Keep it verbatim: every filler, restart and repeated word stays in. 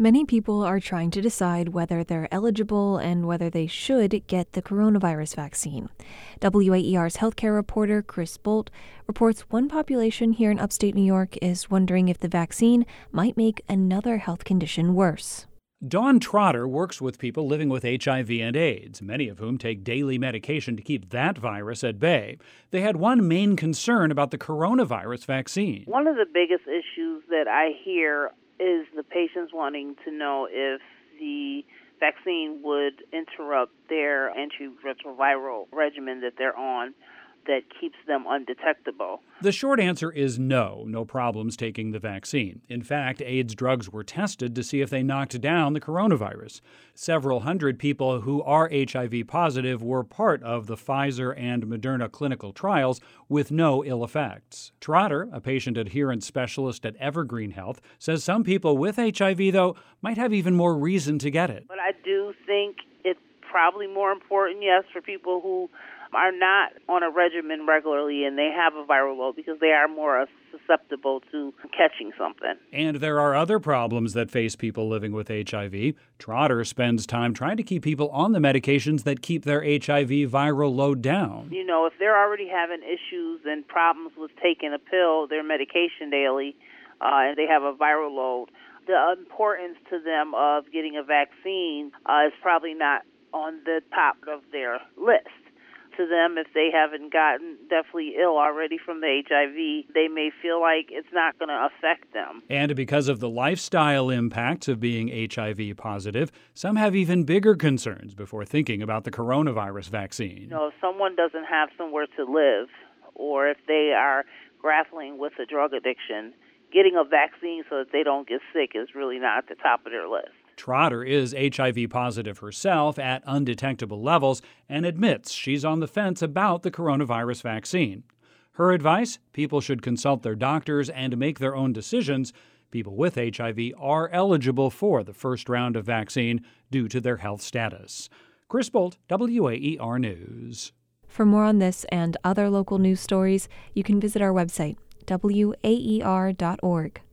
Many people are trying to decide whether they're eligible and whether they should get the coronavirus vaccine. W A E R's healthcare reporter Chris Bolt reports one population here in upstate New York is wondering if the vaccine might make another health condition worse. Dawn Trotter works with people living with H I V and AIDS, many of whom take daily medication to keep that virus at bay. They had one main concern about the coronavirus vaccine. One of the biggest issues that I hear is the patients wanting to know if the vaccine would interrupt their antiretroviral regimen that they're on that keeps them undetectable. The short answer is no, no problems taking the vaccine. In fact, AIDS drugs were tested to see if they knocked down the coronavirus. Several hundred people who are H I V positive were part of the Pfizer and Moderna clinical trials with no ill effects. Trotter, a patient adherence specialist at Evergreen Health, says some people with H I V, though, might have even more reason to get it. But I do think it's probably more important, yes, for people who are not on a regimen regularly and they have a viral load because they are more susceptible to catching something. And there are other problems that face people living with H I V. Trotter spends time trying to keep people on the medications that keep their H I V viral load down. You know, if they're already having issues and problems with taking a pill, their medication daily, uh, and they have a viral load, the importance to them of getting a vaccine uh, is probably not on the top of their list. To them, if they haven't gotten deathly ill already from the H I V, they may feel like it's not going to affect them. And because of the lifestyle impacts of being H I V positive, some have even bigger concerns before thinking about the coronavirus vaccine. You know, if someone doesn't have somewhere to live, or if they are grappling with a drug addiction, getting a vaccine so that they don't get sick is really not at the top of their list. Trotter is H I V positive herself at undetectable levels and admits she's on the fence about the coronavirus vaccine. Her advice? People should consult their doctors and make their own decisions. People with H I V are eligible for the first round of vaccine due to their health status. Chris Bolt, W A E R News. For more on this and other local news stories, you can visit our website, W A E R dot org.